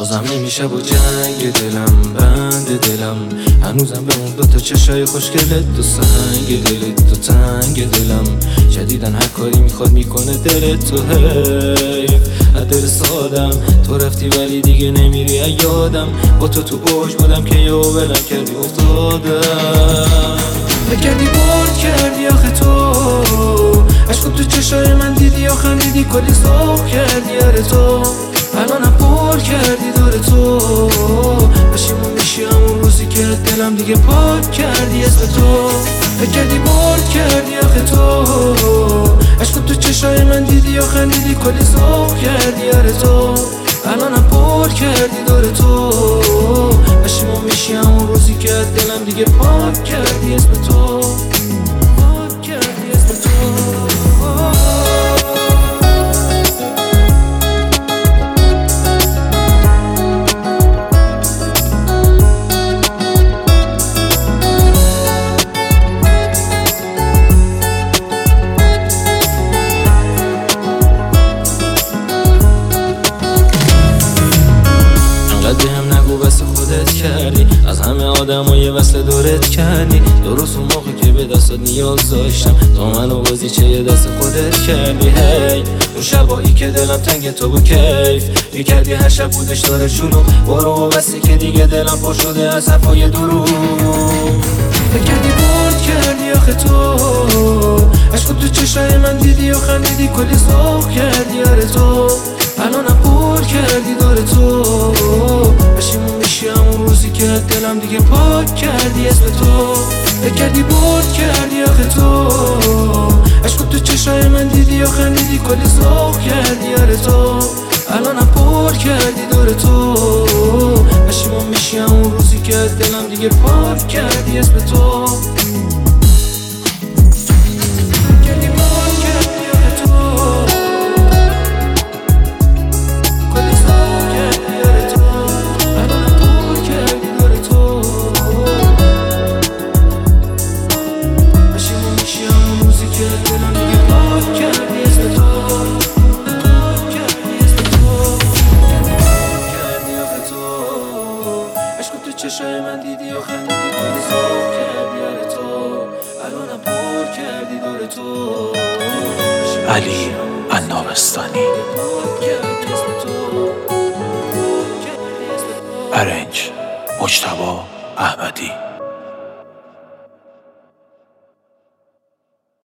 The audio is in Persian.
بازم نمیشه با جنگ دلم، بند دلم هنوزم به اون دوتا چشای خوشگلت، تو سنگ دلت، تو تنگ دلم جدیدن هر کاری میخواد میکنه دلت، تو حیف دل سادم تو رفتی ولی دیگه نمیری یادم، با تو اوج بودم که یه ولم کردی افتادم، بکردی برد کردی آخه تو عشق تو چشای من دیدی و خندیدی کلی ذوق کردی آره تو الانم پر کردی دور تو پشیمون میشی همون روزی که دلم دیگه پاک کردی اسم تو بکردی برد کردی آخه تو عشق تو چشای من دیدی و خندیدی کلی ذوق کردی آره تو الانم پر کردی دور تو پشیمون میشی همون روزی که دلم دیگه پاک کردی اسم تو پاک کردی اسم تو کردی از همه آدمای وصل دورت کردی درست اون موقع که به دستات نیاز داشتم تا منو بازی چه یه دست خودت کردی هی اون شبایی که دلم تنگ تو بود کیف میکردی هر شب بودش داره شلوغ برو و بسی که دیگه دلم پر شده از حرفای دروغ بکردی برد کردی آخه تو عشق تو چشای من دیدی و خندیدی کلی ذوق کردی آره تو الانم پر کردی دور تو پشیمون میشی همون روزی که دلم دیگه پاک کردی اسم تو بکردی برد کردی آخه تو عشق تو چشای من دیدی و خندیدی کلی ذوق کردی آره تو الانم پر کردی دور تو پشیمون میشی همون روزی که دلم دیگه پاک کردی اسم تو چشای من دیدی و خندیدی کلی ذوق کردی آره تو الانم پر کردی دور تو علی النابستانی ارنج مجتبی احمدی